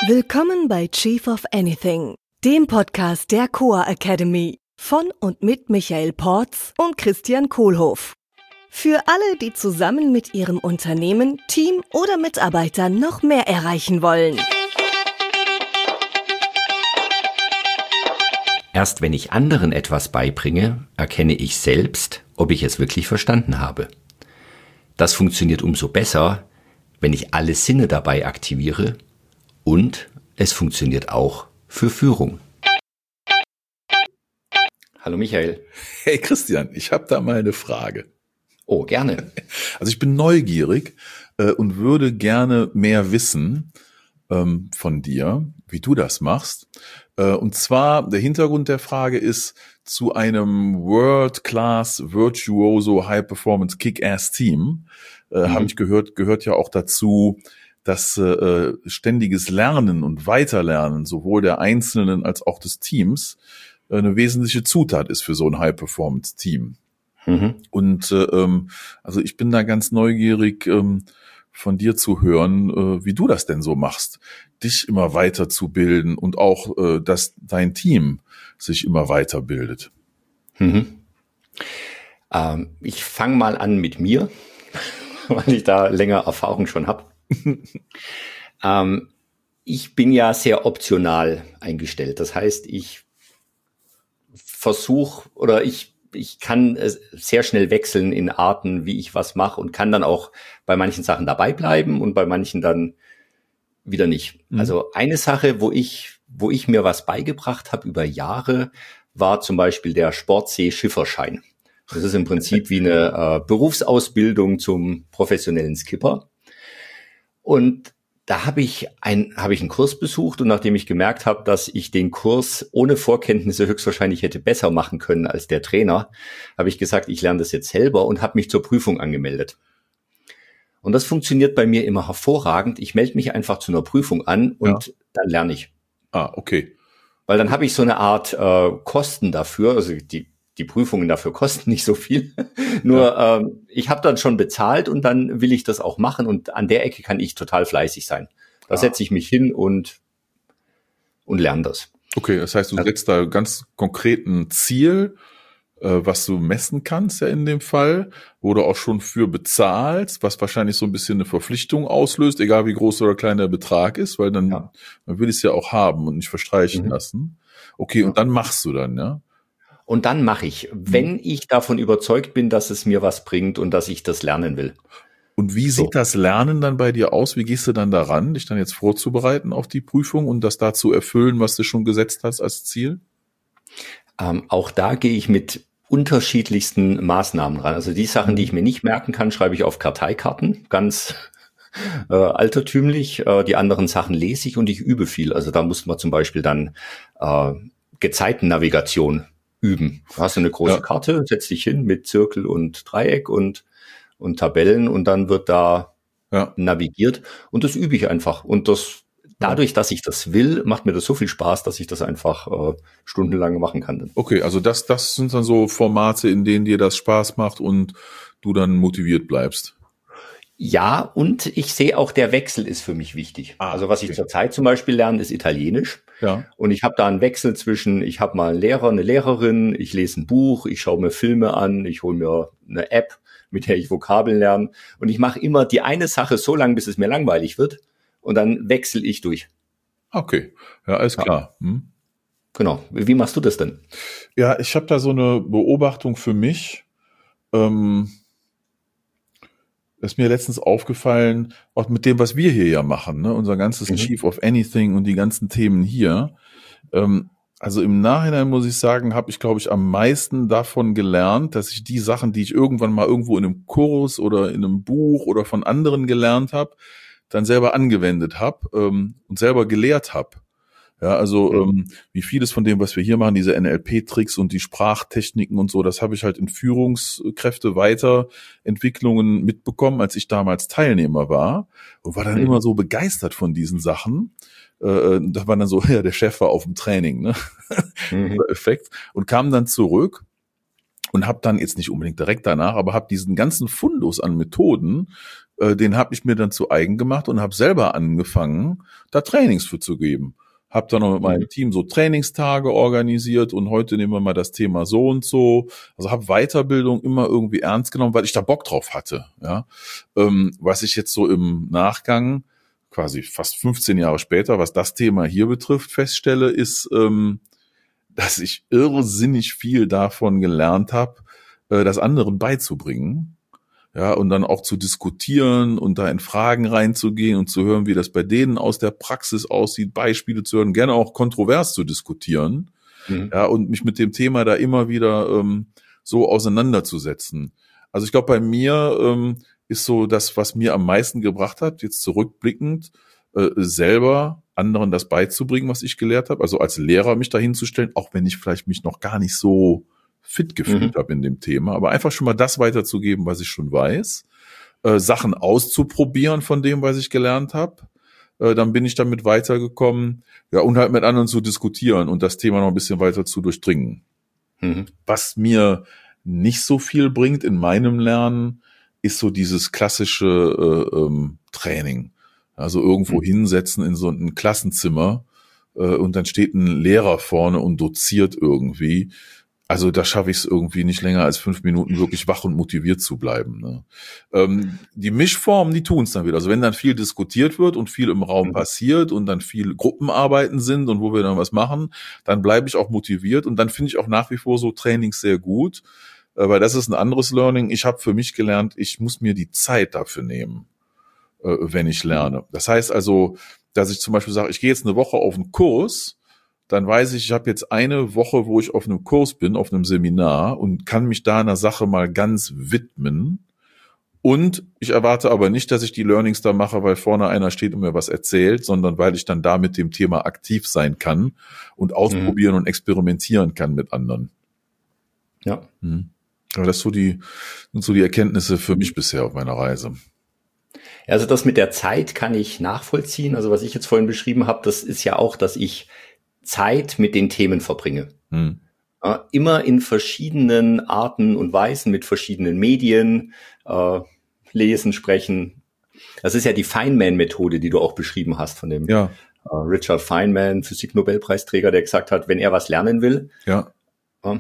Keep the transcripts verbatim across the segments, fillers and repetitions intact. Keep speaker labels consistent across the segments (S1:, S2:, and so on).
S1: Willkommen bei Chief of Anything, dem Podcast der Coa Academy von und mit Michael Porz und Christian Kohlhoff. Für alle, die zusammen mit ihrem Unternehmen, Team oder Mitarbeitern noch mehr erreichen wollen.
S2: Erst wenn ich anderen etwas beibringe, erkenne ich selbst, ob ich es wirklich verstanden habe. Das funktioniert umso besser, wenn ich alle Sinne dabei aktiviere, und es funktioniert auch für Führung. Hallo Michael.
S3: Hey Christian, ich habe da mal eine Frage.
S2: Oh, gerne.
S3: Also ich bin neugierig äh, und würde gerne mehr wissen ähm, von dir, wie du das machst. Äh, und zwar, der Hintergrund der Frage ist, zu einem World-Class Virtuoso High-Performance Kick-Ass-Team äh, mhm. habe ich gehört, gehört ja auch dazu, dass äh, ständiges Lernen und Weiterlernen sowohl der Einzelnen als auch des Teams äh, eine wesentliche Zutat ist für so ein High-Performance-Team. Mhm. Und äh, ähm, also ich bin da ganz neugierig, ähm, von dir zu hören, äh, wie du das denn so machst, dich immer weiterzubilden und auch, äh, dass dein Team sich immer weiterbildet.
S2: Mhm. Ähm, ich fange mal an mit mir, weil ich da länger Erfahrung schon habe. ähm, ich bin ja sehr optional eingestellt. Das heißt, ich versuche oder ich ich kann sehr schnell wechseln in Arten, wie ich was mache, und kann dann auch bei manchen Sachen dabei bleiben und bei manchen dann wieder nicht. Mhm. Also eine Sache, wo ich wo ich mir was beigebracht habe über Jahre, war zum Beispiel der Sportsee-Schifferschein. Das ist im Prinzip wie eine äh, Berufsausbildung zum professionellen Skipper. Und da habe ich ein, habe ich einen Kurs besucht, und nachdem ich gemerkt habe, dass ich den Kurs ohne Vorkenntnisse höchstwahrscheinlich hätte besser machen können als der Trainer, habe ich gesagt, ich lerne das jetzt selber, und habe mich zur Prüfung angemeldet. Und das funktioniert bei mir immer hervorragend. Ich melde mich einfach zu einer Prüfung an und ja. dann lerne ich.
S3: Ah, okay.
S2: Weil dann habe ich so eine Art äh, Kosten dafür, also die Die Prüfungen dafür kosten nicht so viel. Nur ja. ähm, ich habe dann schon bezahlt, und dann will ich das auch machen, und an der Ecke kann ich total fleißig sein. Da ah. setze ich mich hin und und lerne das.
S3: Okay, das heißt, du also, setzt da ganz konkret ein Ziel, äh, was du messen kannst ja in dem Fall, wo du auch schon für bezahlst, was wahrscheinlich so ein bisschen eine Verpflichtung auslöst, egal wie groß oder klein der Betrag ist, weil dann ja. man will es ja auch haben und nicht verstreichen mhm. lassen. Okay, ja. und dann machst du dann, ja?
S2: Und dann mache ich, wenn ich davon überzeugt bin, dass es mir was bringt und dass ich das lernen will.
S3: Und wie
S2: so.
S3: sieht das Lernen dann bei dir aus? Wie gehst du dann daran, dich dann jetzt vorzubereiten auf die Prüfung und das da zu erfüllen, was du schon gesetzt hast als Ziel?
S2: Ähm, auch da gehe ich mit unterschiedlichsten Maßnahmen ran. Also die Sachen, die ich mir nicht merken kann, schreibe ich auf Karteikarten, ganz äh, altertümlich. Äh, die anderen Sachen lese ich, und ich übe viel. Also da muss man zum Beispiel dann äh, Gezeitennavigation üben. Du hast eine große ja. Karte, setzt dich hin mit Zirkel und Dreieck und und Tabellen, und dann wird da ja. navigiert, und das übe ich einfach. Und das dadurch, dass ich das will, macht mir das so viel Spaß, dass ich das einfach äh, stundenlang machen kann. Dann.
S3: Okay, also das das sind dann so Formate, in denen dir das Spaß macht und du dann motiviert bleibst.
S2: Ja, und ich sehe auch, der Wechsel ist für mich wichtig. Ah, also was okay. ich zurzeit zum Beispiel lerne, ist Italienisch. Ja. Und ich habe da einen Wechsel zwischen, ich habe mal einen Lehrer, eine Lehrerin, ich lese ein Buch, ich schaue mir Filme an, ich hole mir eine App, mit der ich Vokabeln lerne. Und ich mache immer die eine Sache so lange, bis es mir langweilig wird. Und dann wechsle ich durch.
S3: Okay, ja, alles ja. klar. Hm.
S2: Genau. Wie machst du das denn?
S3: Ja, ich habe da so eine Beobachtung für mich. Ähm Das ist mir letztens aufgefallen, auch mit dem, was wir hier ja machen, ne, unser ganzes mhm. Chief of Anything und die ganzen Themen hier. Ähm, also im Nachhinein muss ich sagen, habe ich, glaube ich, am meisten davon gelernt, dass ich die Sachen, die ich irgendwann mal irgendwo in einem Kurs oder in einem Buch oder von anderen gelernt habe, dann selber angewendet habe ähm, und selber gelehrt habe. Ja, also mhm. ähm, wie vieles von dem, was wir hier machen, diese N L P-Tricks und die Sprachtechniken und so, das habe ich halt in Führungskräfte Weiterentwicklungen mitbekommen, als ich damals Teilnehmer war, und war dann mhm. immer so begeistert von diesen Sachen. Äh, da war dann so, ja, der Chef war auf dem Training, ne? Mhm. Effekt. Und kam dann zurück und habe dann jetzt nicht unbedingt direkt danach, aber habe diesen ganzen Fundus an Methoden äh, den habe ich mir dann zu eigen gemacht und habe selber angefangen, da Trainings für zu geben. Hab dann noch mit meinem Team so Trainingstage organisiert und heute nehmen wir mal das Thema so und so. Also habe Weiterbildung immer irgendwie ernst genommen, weil ich da Bock drauf hatte. Ja, ähm, was ich jetzt so im Nachgang, quasi fast fünfzehn Jahre später, was das Thema hier betrifft, feststelle, ist, ähm, dass ich irrsinnig viel davon gelernt habe, äh, das anderen beizubringen. Ja, und dann auch zu diskutieren und da in Fragen reinzugehen und zu hören, wie das bei denen aus der Praxis aussieht, Beispiele zu hören, gerne auch kontrovers zu diskutieren. Mhm. Ja, und mich mit dem Thema da immer wieder ähm, so auseinanderzusetzen. Also ich glaube, bei mir ähm, ist so das, was mir am meisten gebracht hat, jetzt zurückblickend, äh, selber anderen das beizubringen, was ich gelehrt habe. Also als Lehrer mich dahin zu stellen, auch wenn ich vielleicht mich noch gar nicht so fit gefühlt mhm. habe in dem Thema, aber einfach schon mal das weiterzugeben, was ich schon weiß, äh, Sachen auszuprobieren von dem, was ich gelernt habe, äh, dann bin ich damit weitergekommen, ja, und halt mit anderen zu diskutieren und das Thema noch ein bisschen weiter zu durchdringen. Mhm. Was mir nicht so viel bringt in meinem Lernen, ist so dieses klassische äh, ähm, Training. Also irgendwo mhm. hinsetzen in so ein Klassenzimmer äh, und dann steht ein Lehrer vorne und doziert irgendwie. Also da schaffe ich es irgendwie nicht länger als fünf Minuten wirklich wach und motiviert zu bleiben. Ne? Ähm, die Mischformen, die tun es dann wieder. Also wenn dann viel diskutiert wird und viel im Raum mhm. passiert und dann viel Gruppenarbeiten sind und wo wir dann was machen, dann bleibe ich auch motiviert und dann finde ich auch nach wie vor so Trainings sehr gut. Äh, weil das ist ein anderes Learning. Ich habe für mich gelernt, ich muss mir die Zeit dafür nehmen, äh, wenn ich lerne. Das heißt also, dass ich zum Beispiel sage, ich gehe jetzt eine Woche auf einen Kurs, dann weiß ich, ich habe jetzt eine Woche, wo ich auf einem Kurs bin, auf einem Seminar und kann mich da einer Sache mal ganz widmen. Und ich erwarte aber nicht, dass ich die Learnings da mache, weil vorne einer steht und mir was erzählt, sondern weil ich dann da mit dem Thema aktiv sein kann und ausprobieren mhm. und experimentieren kann mit anderen.
S2: Ja.
S3: Mhm. Aber das so die, sind so die Erkenntnisse für mich bisher auf meiner Reise.
S2: Also das mit der Zeit kann ich nachvollziehen. Also was ich jetzt vorhin beschrieben habe, das ist ja auch, dass ich Zeit mit den Themen verbringe. Hm. Äh, immer in verschiedenen Arten und Weisen, mit verschiedenen Medien, äh, lesen, sprechen. Das ist ja die Feynman-Methode, die du auch beschrieben hast von dem
S3: ja.
S2: äh, Richard Feynman, Physik-Nobelpreisträger, der gesagt hat, wenn er was lernen will,
S3: ja.
S2: äh,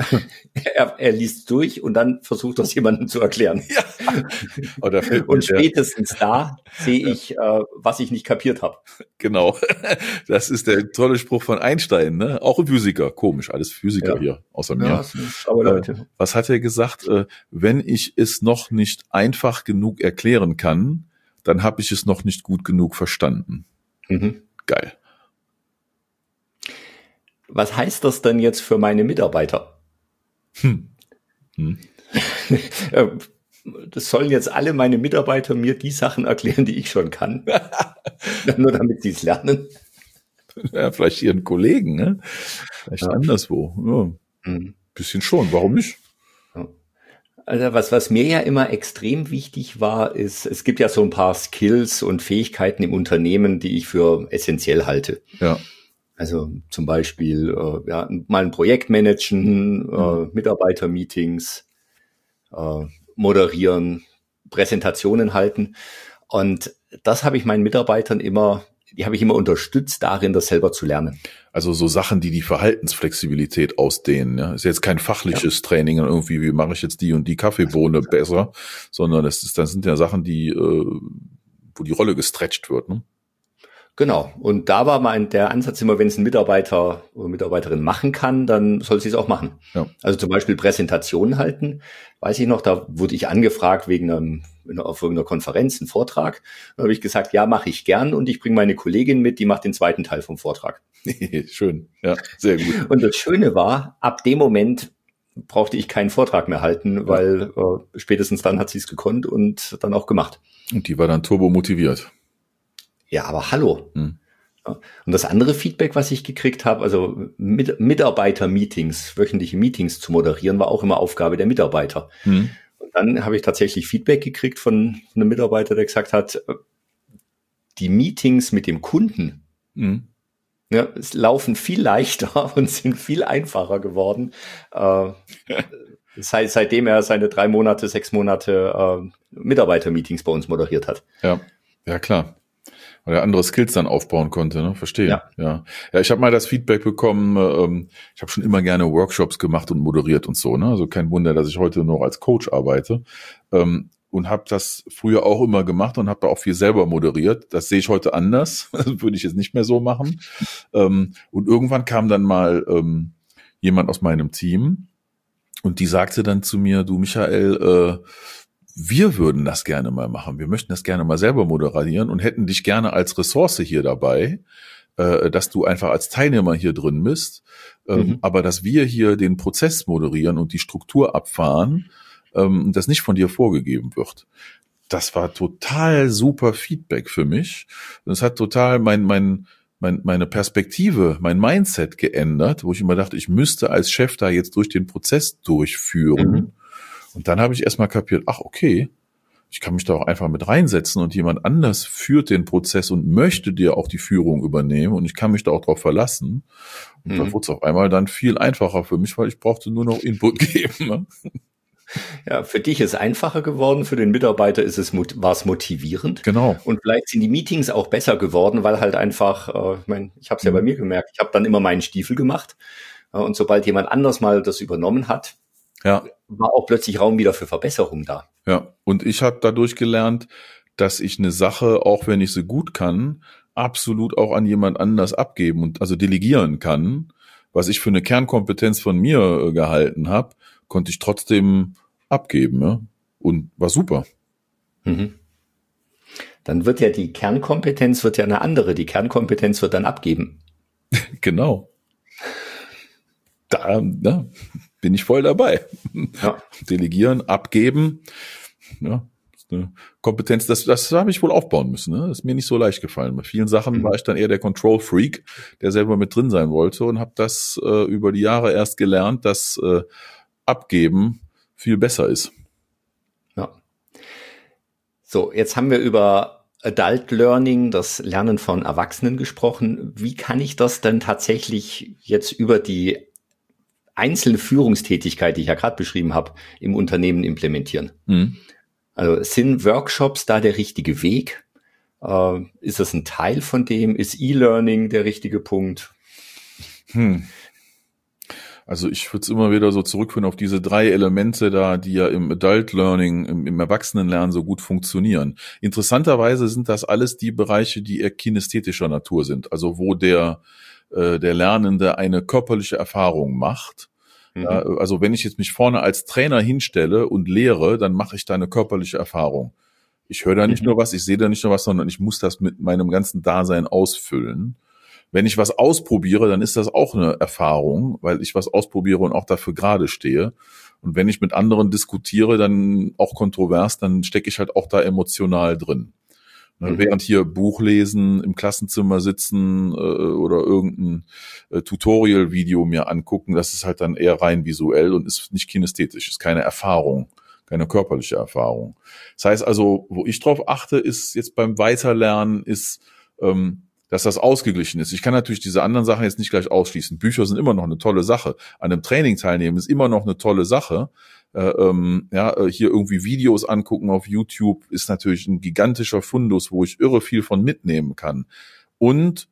S2: er, er liest durch und dann versucht das jemandem zu erklären. Ja.
S3: Oder
S2: und spätestens ja. da sehe ich, äh, was ich nicht kapiert habe.
S3: Genau. Das ist der tolle Spruch von Einstein, ne? Auch ein Physiker. Komisch, alles Physiker ja. hier, außer mir.
S2: Ja, aber Leute.
S3: Was hat er gesagt? Wenn ich es noch nicht einfach genug erklären kann, dann habe ich es noch nicht gut genug verstanden. Mhm. Geil.
S2: Was heißt das denn jetzt für meine Mitarbeiter? Hm. Hm. Das sollen jetzt alle meine Mitarbeiter mir die Sachen erklären, die ich schon kann. Nur damit sie es lernen.
S3: Ja, vielleicht ihren Kollegen, ne? Vielleicht ja. anderswo. Ja. Mhm. Bisschen schon, warum nicht?
S2: Also was, was mir ja immer extrem wichtig war, ist, es gibt ja so ein paar Skills und Fähigkeiten im Unternehmen, die ich für essentiell halte.
S3: Ja.
S2: Also zum Beispiel äh, ja, mal ein Projekt managen, mhm. äh, Mitarbeitermeetings, äh, moderieren, Präsentationen halten. Und das habe ich meinen Mitarbeitern immer, die habe ich immer unterstützt darin, das selber zu lernen.
S3: Also so Sachen, die die Verhaltensflexibilität ausdehnen. Ja, ist jetzt kein fachliches ja. Training irgendwie, wie mache ich jetzt die und die Kaffeebohne besser, sondern das ist, das sind ja Sachen, die, äh, wo die Rolle gestretcht wird, ne?
S2: Genau. Und da war mein der Ansatz immer, wenn es ein Mitarbeiter oder Mitarbeiterin machen kann, dann soll sie es auch machen. Ja. Also zum Beispiel Präsentationen halten. Weiß ich noch, da wurde ich angefragt wegen einem auf irgendeiner Konferenz, einen Vortrag. Da habe ich gesagt, ja, mache ich gern und ich bringe meine Kollegin mit, die macht den zweiten Teil vom Vortrag.
S3: Schön, ja, sehr gut.
S2: Und das Schöne war, ab dem Moment brauchte ich keinen Vortrag mehr halten, ja. weil äh, spätestens dann hat sie es gekonnt und dann auch gemacht.
S3: Und die war dann turbo motiviert.
S2: Ja, aber hallo. Hm. Und das andere Feedback, was ich gekriegt habe, also mit, Mitarbeiter-Meetings, wöchentliche Meetings zu moderieren, war auch immer Aufgabe der Mitarbeiter. Hm. Und dann habe ich tatsächlich Feedback gekriegt von einem Mitarbeiter, der gesagt hat, die Meetings mit dem Kunden, hm. ja, es laufen viel leichter und sind viel einfacher geworden, äh, Seit, seitdem er seine drei Monate, sechs Monate äh, Mitarbeiter-Meetings bei uns moderiert hat.
S3: Ja, ja klar. Weil er andere Skills dann aufbauen konnte, ne? Verstehe.
S2: Ja,
S3: ja. Ja, ich habe mal das Feedback bekommen, ähm, ich habe schon immer gerne Workshops gemacht und moderiert und so, ne? Also kein Wunder, dass ich heute noch als Coach arbeite. Ähm, und habe das früher auch immer gemacht und habe da auch viel selber moderiert. Das sehe ich heute anders. Das würde ich jetzt nicht mehr so machen. Ähm, und irgendwann kam dann mal ähm, jemand aus meinem Team und die sagte dann zu mir, du Michael, äh, wir würden das gerne mal machen. Wir möchten das gerne mal selber moderieren und hätten dich gerne als Ressource hier dabei, äh, dass du einfach als Teilnehmer hier drin bist. Ähm, mhm. Aber dass wir hier den Prozess moderieren und die Struktur abfahren, ähm, das nicht von dir vorgegeben wird. Das war total super Feedback für mich. Und es hat total mein, mein, mein, meine Perspektive, mein Mindset geändert, wo ich immer dachte, ich müsste als Chef da jetzt durch den Prozess durchführen. Mhm. Und dann habe ich erstmal kapiert, ach okay, ich kann mich da auch einfach mit reinsetzen und jemand anders führt den Prozess und möchte dir auch die Führung übernehmen und ich kann mich da auch drauf verlassen. Und mhm. dann wurde es auf einmal dann viel einfacher für mich, weil ich brauchte nur noch Input geben. Ne?
S2: Ja, für dich ist es einfacher geworden, für den Mitarbeiter ist es war es motivierend.
S3: Genau.
S2: Und vielleicht sind die Meetings auch besser geworden, weil halt einfach, äh, ich meine, ich habe es ja mhm. bei mir gemerkt, ich habe dann immer meinen Stiefel gemacht äh, und sobald jemand anders mal das übernommen hat, ja, war auch plötzlich Raum wieder für Verbesserung da.
S3: Ja, und ich habe dadurch gelernt, dass ich eine Sache, auch wenn ich sie gut kann, absolut auch an jemand anders abgeben und also delegieren kann. Was ich für eine Kernkompetenz von mir äh, gehalten habe, konnte ich trotzdem abgeben, ja? Und war super.
S2: Mhm. Dann wird ja die Kernkompetenz wird ja eine andere. Die Kernkompetenz wird dann abgeben.
S3: Genau. Da ja, bin ich voll dabei. Ja. Delegieren, abgeben. Ja, ist eine Kompetenz, das, das habe ich wohl aufbauen müssen. Ne? Das ist mir nicht so leicht gefallen. Bei vielen Sachen mhm. war ich dann eher der Control-Freak, der selber mit drin sein wollte und habe das äh, über die Jahre erst gelernt, dass äh, Abgeben viel besser ist.
S2: Ja. So, jetzt haben wir über Adult Learning, das Lernen von Erwachsenen gesprochen. Wie kann ich das denn tatsächlich jetzt über die einzelne Führungstätigkeit, die ich ja gerade beschrieben habe, im Unternehmen implementieren? Mhm. Also sind Workshops da der richtige Weg? Äh, ist das ein Teil von dem? Ist E-Learning der richtige Punkt?
S3: Hm. Also ich würde es immer wieder so zurückführen auf diese drei Elemente da, die ja im Adult Learning, im, im Erwachsenenlernen so gut funktionieren. Interessanterweise sind das alles die Bereiche, die eher kinästhetischer Natur sind. Also wo der äh, der Lernende eine körperliche Erfahrung macht. Mhm. Ja, also wenn ich jetzt mich vorne als Trainer hinstelle und lehre, dann mache ich da eine körperliche Erfahrung. Ich höre da nicht mhm. nur was, ich sehe da nicht nur was, sondern ich muss das mit meinem ganzen Dasein ausfüllen. Wenn ich was ausprobiere, dann ist das auch eine Erfahrung, weil ich was ausprobiere und auch dafür gerade stehe. Und wenn ich mit anderen diskutiere, dann auch kontrovers, dann stecke ich halt auch da emotional drin. Mhm. Während hier Buch lesen, im Klassenzimmer sitzen äh, oder irgendein äh, Tutorial-Video mir angucken, das ist halt dann eher rein visuell und ist nicht kinästhetisch, ist keine Erfahrung, keine körperliche Erfahrung. Das heißt also, wo ich drauf achte, ist jetzt beim Weiterlernen, ist ähm, dass das ausgeglichen ist. Ich kann natürlich diese anderen Sachen jetzt nicht gleich ausschließen. Bücher sind immer noch eine tolle Sache. An einem Training teilnehmen ist immer noch eine tolle Sache. Äh, ähm, ja, hier irgendwie Videos angucken auf YouTube ist natürlich ein gigantischer Fundus, wo ich irre viel von mitnehmen kann. Und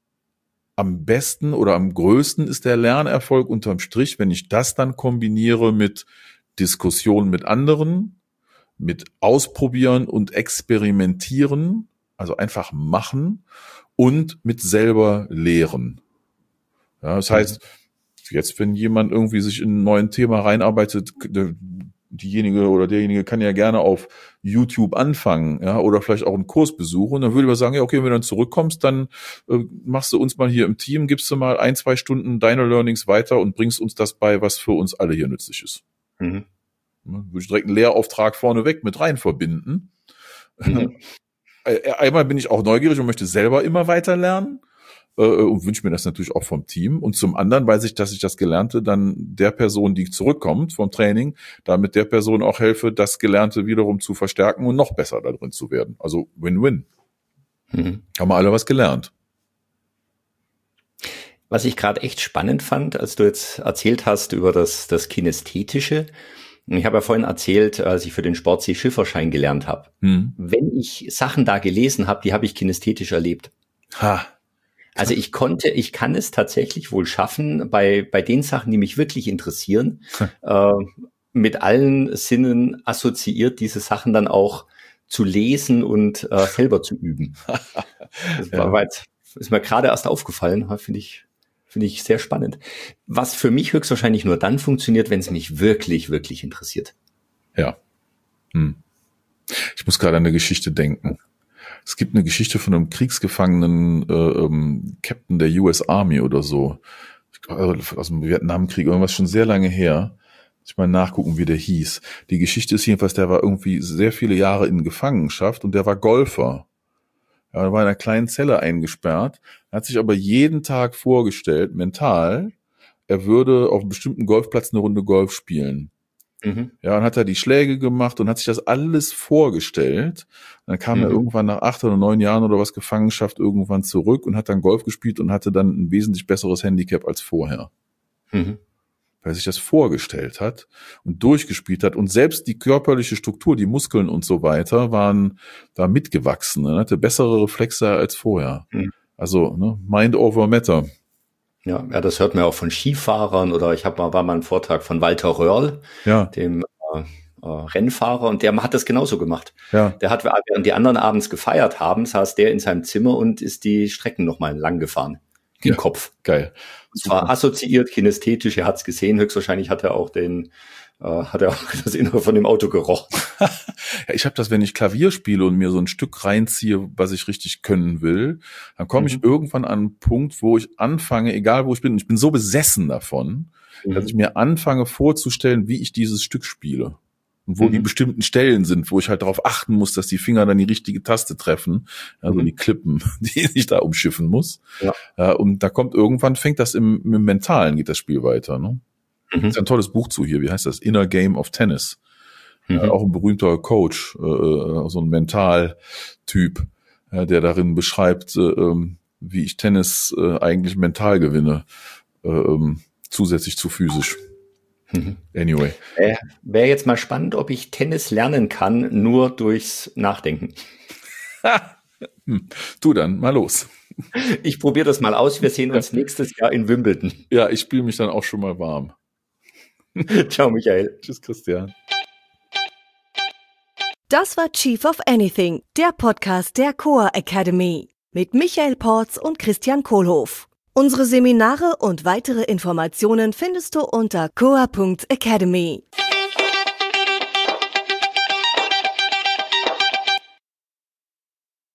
S3: am besten oder am größten ist der Lernerfolg unterm Strich, wenn ich das dann kombiniere mit Diskussionen mit anderen, mit Ausprobieren und Experimentieren, also einfach machen, und mit selber lehren. Ja, das heißt, jetzt, wenn jemand irgendwie sich in ein neues Thema reinarbeitet, diejenige oder derjenige kann ja gerne auf YouTube anfangen, ja, oder vielleicht auch einen Kurs besuchen. Und dann würde ich mal sagen, ja, okay, wenn du dann zurückkommst, dann äh, machst du uns mal hier im Team, gibst du mal ein, zwei Stunden deine Learnings weiter und bringst uns das bei, was für uns alle hier nützlich ist. Mhm. Ja, würde ich direkt einen Lehrauftrag vorneweg mit rein verbinden. Mhm. Einmal bin ich auch neugierig und möchte selber immer weiter lernen äh, und wünsche mir das natürlich auch vom Team. Und zum anderen weiß ich, dass ich das Gelernte dann der Person, die zurückkommt vom Training, damit der Person auch helfe, das Gelernte wiederum zu verstärken und noch besser da drin zu werden. Also Win-Win. Mhm. Haben wir alle was gelernt.
S2: Was ich gerade echt spannend fand, als du jetzt erzählt hast über das, das Kinästhetische. Ich habe ja vorhin erzählt, als ich für den Sportseeschifferschein gelernt habe. Hm. Wenn ich Sachen da gelesen habe, die habe ich kinästhetisch erlebt. Ha. Also ich konnte, ich kann es tatsächlich wohl schaffen, bei, bei den Sachen, die mich wirklich interessieren, hm. äh, mit allen Sinnen assoziiert, diese Sachen dann auch zu lesen und äh, selber zu üben. Das war, ja. war jetzt, ist mir gerade erst aufgefallen, finde ich, finde ich sehr spannend. Was für mich höchstwahrscheinlich nur dann funktioniert, wenn es mich wirklich, wirklich interessiert.
S3: Ja. Hm. Ich muss gerade an eine Geschichte denken. Es gibt eine Geschichte von einem kriegsgefangenen äh, ähm, Captain der U S Army oder so. Aus dem Vietnamkrieg, irgendwas schon sehr lange her. Ich mal nachgucken, wie der hieß. Die Geschichte ist jedenfalls, der war irgendwie sehr viele Jahre in Gefangenschaft und der war Golfer. Ja, er war in einer kleinen Zelle eingesperrt, hat sich aber jeden Tag vorgestellt, mental, er würde auf einem bestimmten Golfplatz eine Runde Golf spielen. Mhm. Ja, und hat er die Schläge gemacht und hat sich das alles vorgestellt. Und dann kam mhm. er irgendwann nach acht oder neun Jahren oder was Gefangenschaft irgendwann zurück und hat dann Golf gespielt und hatte dann ein wesentlich besseres Handicap als vorher. Mhm. Weil er sich das vorgestellt hat und durchgespielt hat. Und selbst die körperliche Struktur, die Muskeln und so weiter, waren da mitgewachsen. Er hatte bessere Reflexe als vorher. Mhm. Also ne, Mind over Matter.
S2: Ja, ja, das hört man auch von Skifahrern. Oder ich habe mal, war mal einen Vortrag von Walter Röhrl, ja. dem äh, äh, Rennfahrer. Und der hat das genauso gemacht. Ja. Der hat, während die anderen abends gefeiert haben, saß der in seinem Zimmer und ist die Strecken nochmal lang gefahren. Im ja. Kopf.
S3: Geil.
S2: Und zwar assoziiert, kinästhetisch, er hat es gesehen, höchstwahrscheinlich hat er auch den, äh, hat er auch das Innere von dem Auto gerochen.
S3: Ja, ich habe das, wenn ich Klavier spiele und mir so ein Stück reinziehe, was ich richtig können will, dann komme mhm. ich irgendwann an einen Punkt, wo ich anfange, egal wo ich bin, ich bin so besessen davon, mhm. dass ich mir anfange vorzustellen, wie ich dieses Stück spiele. Und wo mhm. die bestimmten Stellen sind, wo ich halt darauf achten muss, dass die Finger dann die richtige Taste treffen, also mhm. die Klippen, die ich da umschiffen muss. Ja. Äh, und da kommt irgendwann, fängt das im, im Mentalen, geht das Spiel weiter. Ne? Mhm. Das ist ein tolles Buch zu hier, wie heißt das? Inner Game of Tennis. Mhm. Äh, auch ein berühmter Coach, äh, so ein Mentaltyp, äh, der darin beschreibt, äh, wie ich Tennis äh, eigentlich mental gewinne, äh, zusätzlich zu physisch. Anyway.
S2: Äh, Wäre jetzt mal spannend, ob ich Tennis lernen kann, nur durchs Nachdenken.
S3: hm. Du dann, mal los.
S2: Ich probiere das mal aus. Wir sehen uns nächstes Jahr in Wimbledon.
S3: Ja, ich spiele mich dann auch schon mal warm.
S2: Ciao, Michael.
S3: Tschüss, Christian.
S1: Das war Chief of Anything, der Podcast der Coa Academy mit Michael Porz und Christian Kohlhoff. Unsere Seminare und weitere Informationen findest du unter coa punkt academy.